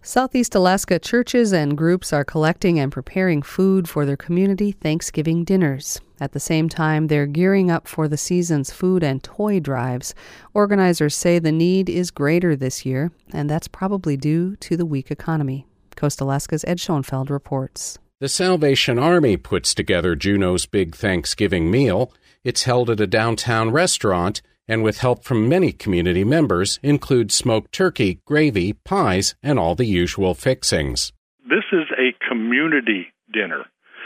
Southeast Alaska churches and groups are collecting and preparing food for their community Thanksgiving dinners. At the same time, they're gearing up for the season's food and toy drives. Organizers say the need is greater this year, and that's probably due to the weak economy. Coast Alaska's Ed Schoenfeld reports. The Salvation Army puts together Juneau's big Thanksgiving meal. It's held at a downtown restaurant, and with help from many community members, includes smoked turkey, gravy, pies, and all the usual fixings. This is a community dinner.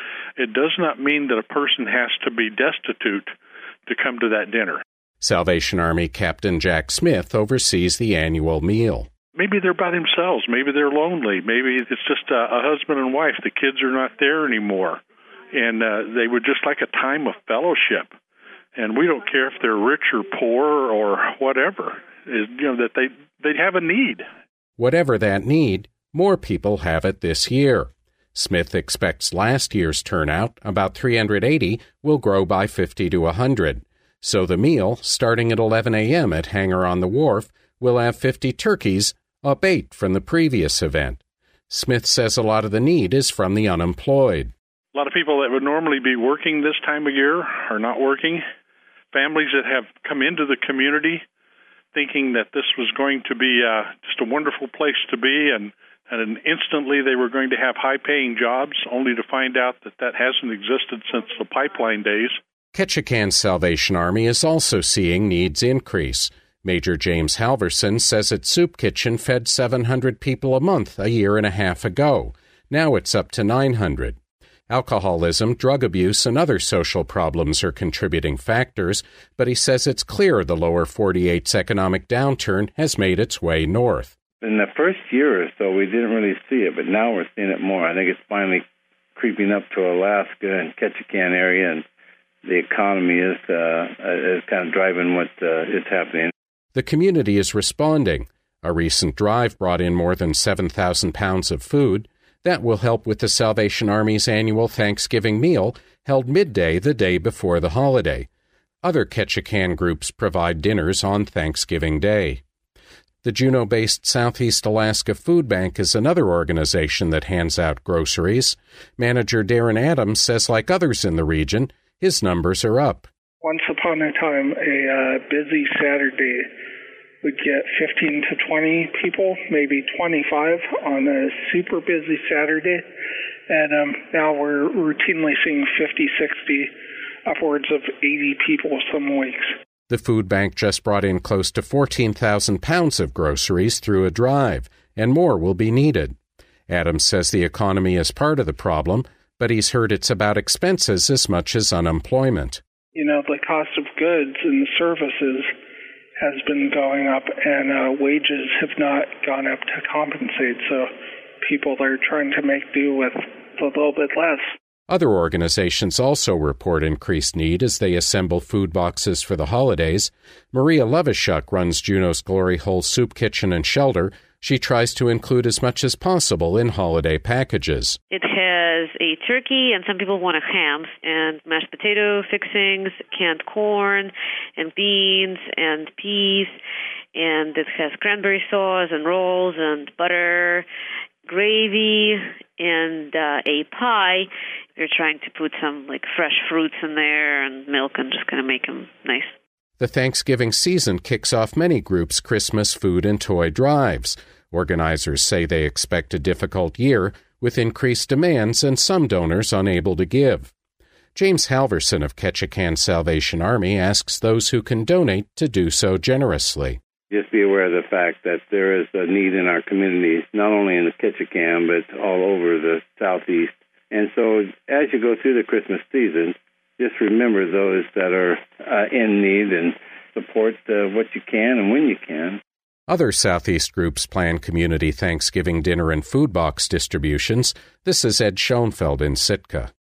It does not mean that a person has to be destitute to come to that dinner. Salvation Army Captain Jack Smith oversees the annual meal. Maybe they're by themselves. Maybe they're lonely. Maybe it's just a husband and wife. The kids are not there anymore. And they would just like a time of fellowship. And we don't care if they're rich or poor or whatever, that they'd have a need. Whatever that need, more people have it this year. Smith expects last year's turnout, about 380, will grow by 50 to 100. So the meal, starting at 11 a.m. at Hangar on the Wharf, will have 50 turkeys, up 8 from the previous event. Smith says a lot of the need is from the unemployed. A lot of people that would normally be working this time of year are not working. Families that have come into the community thinking that this was going to be just a wonderful place to be, and instantly they were going to have high-paying jobs, only to find out that hasn't existed since the pipeline days. Ketchikan Salvation Army is also seeing needs increase. Major James Halverson says its soup kitchen fed 700 people a month a year and a half ago. Now it's up to 900. Alcoholism, drug abuse, and other social problems are contributing factors, but he says it's clear the lower 48's economic downturn has made its way north. In the first year or so, we didn't really see it, but now we're seeing it more. I think it's finally creeping up to Alaska and Ketchikan area, and the economy is kind of driving what is happening. The community is responding. A recent drive brought in more than 7,000 pounds of food. That will help with the Salvation Army's annual Thanksgiving meal, held midday the day before the holiday. Other Ketchikan groups provide dinners on Thanksgiving Day. The Juneau-based Southeast Alaska Food Bank is another organization that hands out groceries. Manager Darren Adams says, like others in the region, his numbers are up. Once upon a time, a busy Saturday would get 15 to 20 people, maybe 25 on a super busy Saturday. And now we're routinely seeing 50, 60, upwards of 80 people some weeks. The food bank just brought in close to 14,000 pounds of groceries through a drive, and more will be needed. Adams says the economy is part of the problem, but he's heard it's about expenses as much as unemployment. The cost of goods and services has been going up, and wages have not gone up to compensate, so people are trying to make do with a little bit less. Other organizations also report increased need as they assemble food boxes for the holidays. Maria Levishuk runs Juneau's Glory Hole Soup Kitchen and Shelter. She tries to include as much as possible in holiday packages. It has a turkey, and some people want a ham, and mashed potato fixings, canned corn, and beans, and peas, and it has cranberry sauce, and rolls, and butter, gravy, and a pie. We're trying to put some fresh fruits in there and milk and just kind of make them nice. The Thanksgiving season kicks off many groups' Christmas food and toy drives. Organizers say they expect a difficult year with increased demands and some donors unable to give. James Halverson of Ketchikan Salvation Army asks those who can donate to do so generously. Just be aware of the fact that there is a need in our communities, not only in the Ketchikan, but all over the Southeast. And so as you go through the Christmas season, just remember those that are in need and support what you can and when you can. Other Southeast groups plan community Thanksgiving dinner and food box distributions. This is Ed Schoenfeld in Sitka.